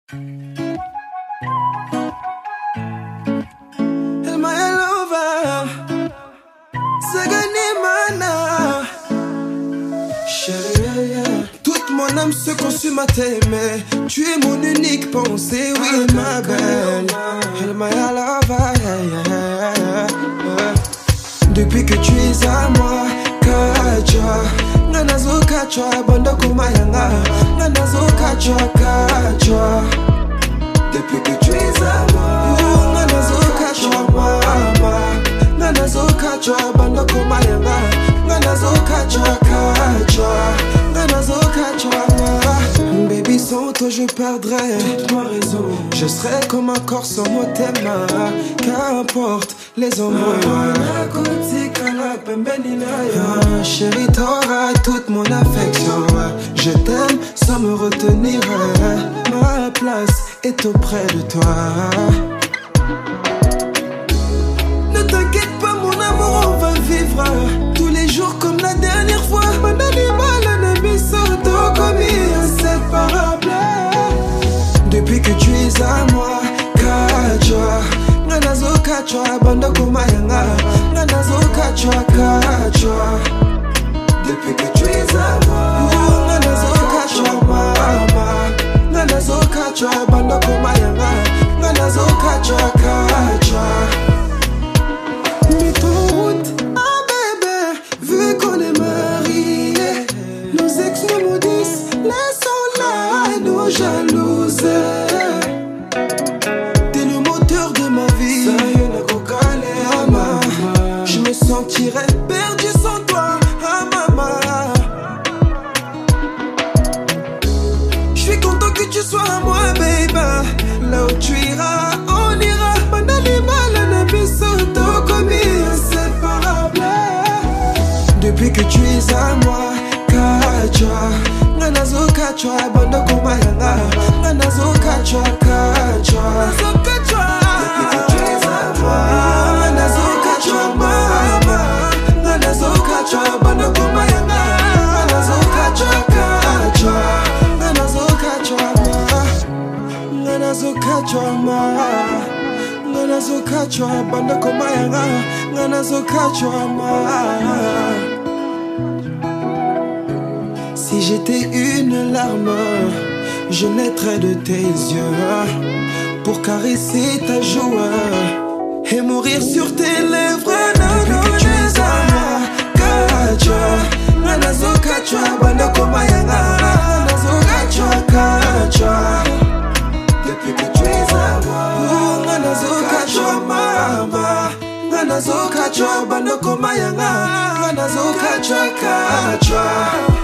Toute mon âme se consume à t'aimer. Tu es mon unique pensée, oui ma belle. Depuis que tu es à moi, Kacha Nanazo Kacha, Banda Kumayanga Nanazo Kacha, Kacha. Depuis que tu es à moi, Nanazo Kacha, mama Nanazo Kacha, Banda Kumayanga Nanazo Kacha, Kacha. Nanazo Kacha. Baby, sans toi je perdrais toute ma raison. Je serais comme un corps sans mot thème. Qu'importe les embrouilles. Chérie, t'auras toute mon affection. Je t'aime sans me retenir. Ma place est auprès de toi. Ne t'inquiète pas mon amour, on va vivre tous les jours comme la dernière fois. Depuis que tu es à moi, Kacha Nanazo Kacha, Banda Kumayanga Nanazo Kacha, Kacha. Depuis que tu es à moi, Nanazo Kacha, mama Nanazo Kacha, Banda Kumayanga Nanazo Kacha, Kacha. Mets ton route, ah bébé, vu qu'on est mariés. Nos ex nous maudissent, laissons-la nous jalouser. T'es le moteur de ma vie. Je me sentirais perdu sans toi, ah maman. Je suis content que tu sois à moi, baby. Là où tu iras, on ira. Depuis que tu es à moi, Kacha Nanazo Kacha, Banda Kumayanga Nanazo Kacha, Kacha. Depuis que tu es à moi, Nanazo Kacha, mama Nanazo Kacha, Banda Kumayanga Nanazo Kacha, Kacha. Nanazo Kacha, Nanazo Kacha, mama Nanazo Kacha, Banda Kumayanga Nanazo Kacha, mama. Si j'étais une larme, je naîtrais de tes yeux pour caresser ta joue et mourir sur tes lèvres. Depuis que tu es à moi, Kacha Nanazo Kacha, Banda Kumayanga Nanazo Kacha, Kacha. Depuis que tu es à moi, Nanazo Kacha, mama Nanazo Kacha, Banda Kumayanga Nanazo Kacha, Kacha.